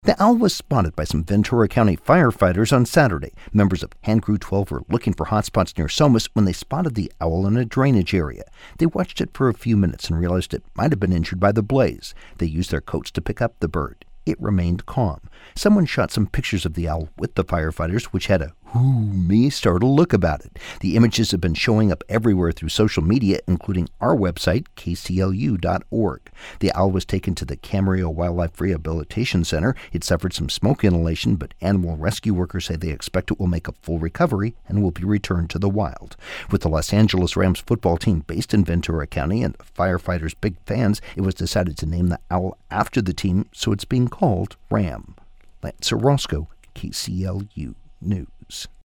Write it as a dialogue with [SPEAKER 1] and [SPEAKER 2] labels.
[SPEAKER 1] The owl was spotted by some Ventura County firefighters on Saturday. Members of Hand Crew 12 were looking for hotspots near Somas when they spotted the owl in a drainage area. They watched it for a few minutes and realized it might have been injured by the blaze. They used their coats to pick up the bird. It remained calm. Someone shot some pictures of the owl with the firefighters, which had a me startled look about it. The images have been showing up everywhere through social media, including our website, kclu.org. The owl was taken to the Camarillo Wildlife Rehabilitation Center. It suffered some smoke inhalation, but animal rescue workers say they expect it will make a full recovery and will be returned to the wild. With the Los Angeles Rams football team based in Ventura County and firefighters' big fans, it was decided to name the owl after the team, so it's being called Ram. Lance Orozco, KCLU News.